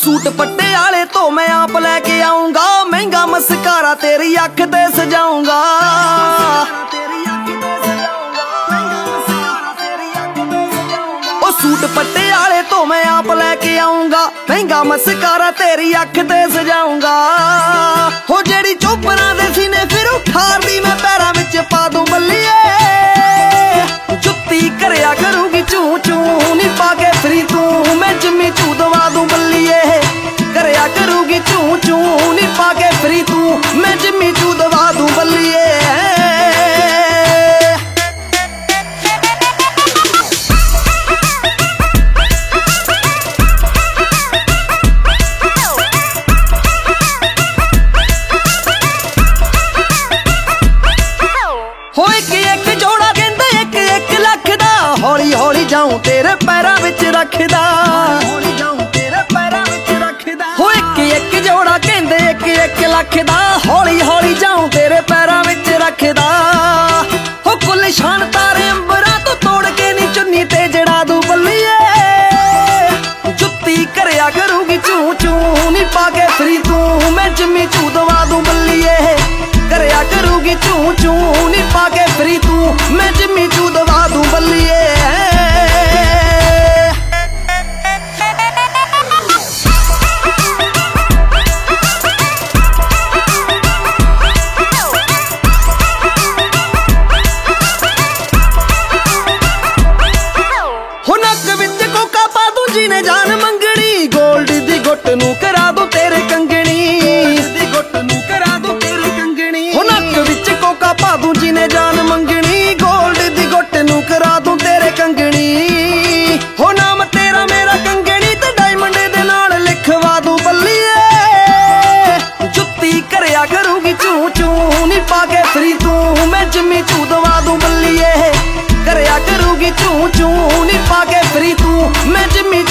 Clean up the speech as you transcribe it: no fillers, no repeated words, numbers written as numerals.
Suit पट्टे आले तो मैं आप लेके आऊंगा, महंगा मस्कारा तेरी अख ते सजाऊंगा। ओ सूट पट्टे आले तो मैं आप लेके आऊंगा, महंगा मस्कारा तेरी अख ते सजाऊंगा। हो जेड़ी चोपरा दे सीने फिर उठार दी मैं पैरां विच पा दूं बल्लिए, जुत्ती करया करूंगी चू चू नी पाके फ्री तू, मैं जिम्मी चू दवा दूं बल्लिए। करया करूंगी चू चू नी पाके फ्री तू, मैं जिम्मी चू दवा दूं बल्लिए। हो एक जोड़ा कहंदे एक लख दा, हौली हौली जाऊं तेरे पैरां विच रखदा। हो एक जोड़ा कहंदे एक लख दा, हौली हौली जाऊं तेरे पैरां विच रखदा। हो कुल शान तारे अंबरां तो तोड़ के नी चुन्नी ते जड़ा दूं बल्लिए, जुत्ती करया करूंगी चू चू नी पाके फ्री तू, मैं जिम्मी चू दवा दूं बल्लिए। करया करूंगी चू चू नी पाके फ्री तू, मैं जिम्मी चू दवा दूं बल्लिए। हो नक विच कोका पा दूं जीने जान मंगनी, गोल्ड दी गुट नूं करा दूं तेरे कंगनी, हो नक विच कोका पा दूं जीने जान मंगनी, गोल्ड दी गुट नूं करा दूं तेरे कंगनी। हो नाम तेरा मेरा कंगनी ते डायमंड दे नाल लिखवा दूं बल्लिए, जुत्ती करया करूंगी चू चू नी पाके फ्री तू, मैं जिम्मी चू दवा दूं बल्लिए। करया करूंगी चू चू नी पाके फ्री तू, मैं जिम्मी